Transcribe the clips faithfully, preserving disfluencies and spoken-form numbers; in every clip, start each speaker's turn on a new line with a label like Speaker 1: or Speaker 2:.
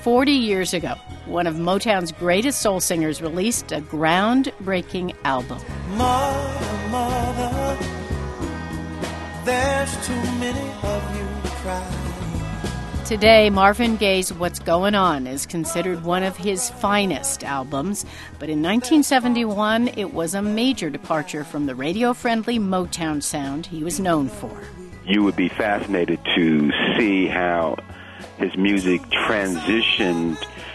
Speaker 1: forty years ago, one of Motown's greatest soul singers released a groundbreaking album.
Speaker 2: Mother, mother, there's too many of you crying.
Speaker 1: Today, Marvin Gaye's What's Going On is considered one of his finest albums, but in nineteen seventy-one, it was a major departure from the radio-friendly Motown sound he was known for.
Speaker 3: You would be fascinated to see how his music transitioned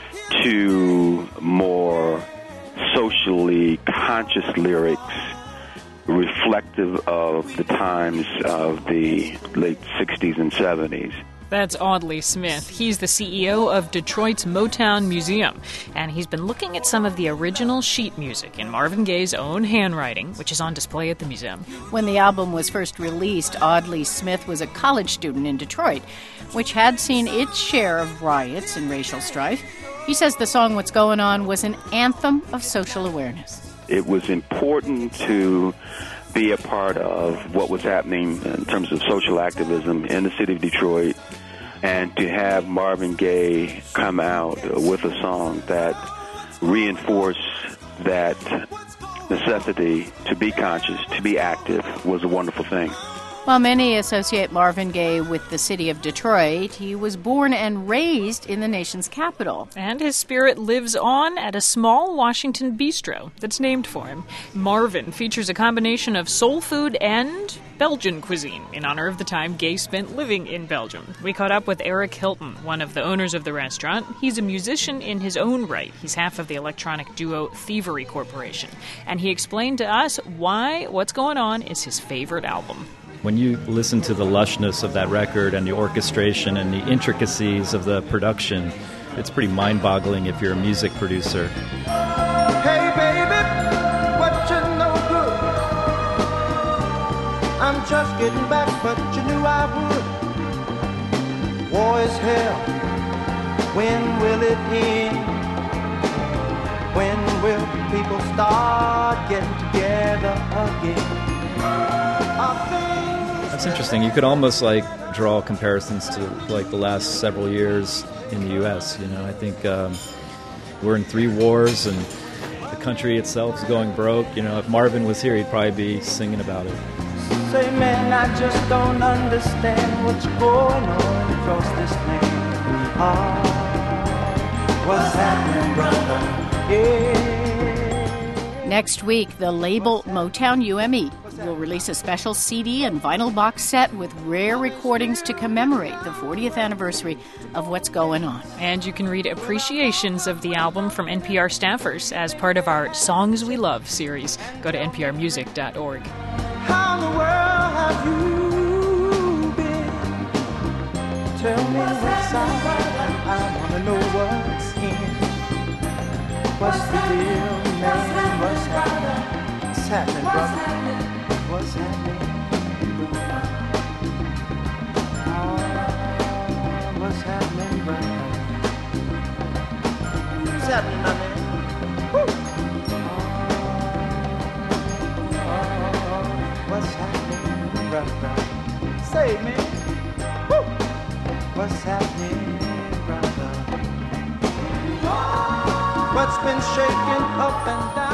Speaker 3: to more socially conscious lyrics, reflective of the times of the late sixties and seventies.
Speaker 4: That's Audley Smith. He's the C E O of Detroit's Motown Museum, and he's been looking at some of the original sheet music in Marvin Gaye's own handwriting, which is on display at the museum.
Speaker 1: When the album was first released, Audley Smith was a college student in Detroit, which had seen its share of riots and racial strife. He says the song What's Going On was an anthem of social awareness.
Speaker 3: It was important to be a part of what was happening in terms of social activism in the city of Detroit, and to have Marvin Gaye come out with a song that reinforced that necessity to be conscious, to be active, was a wonderful thing.
Speaker 1: While many associate Marvin Gaye with the city of Detroit, he was born and raised in the nation's capital.
Speaker 4: And his spirit lives on at a small Washington bistro that's named for him. Marvin features a combination of soul food and Belgian cuisine in honor of the time Gaye spent living in Belgium. We caught up with Eric Hilton, one of the owners of the restaurant. He's a musician in his own right. He's half of the electronic duo Thievery Corporation. And he explained to us why What's Going On is his favorite album.
Speaker 5: When you listen to the lushness of that record and the orchestration and the intricacies of the production, it's pretty mind-boggling if you're a music producer.
Speaker 2: Hey baby, what you no good? I'm just getting back, but you knew I would. War is hell. When will it end? When will people start getting together again? I think
Speaker 5: That's interesting. You could almost like draw comparisons to like the last several years in the U S You know, I think um, we're in three wars and the country itself is going broke. You know, if Marvin was here, he'd probably be singing about it.
Speaker 2: Say, man, I just don't understand what's going on across this land. Oh, what's happening, brother? Yeah.
Speaker 1: Next week, the label Motown U M E will release a special C D and vinyl box set with rare recordings to commemorate the fortieth anniversary of What's Going On.
Speaker 4: And you can read appreciations of the album from N P R staffers as part of our Songs We Love series. Go to N P R music dot org.
Speaker 2: How in the world have you been? Tell me what's out. I want to know what's in. What's the deal, man? What's happening? What's happening, brother? What's happening? Oh, what's happening, brother? What's happening, my man? Woo! Oh, what's happening, brother? Say, man. Woo! What's happening, brother? What's been shaking up and down?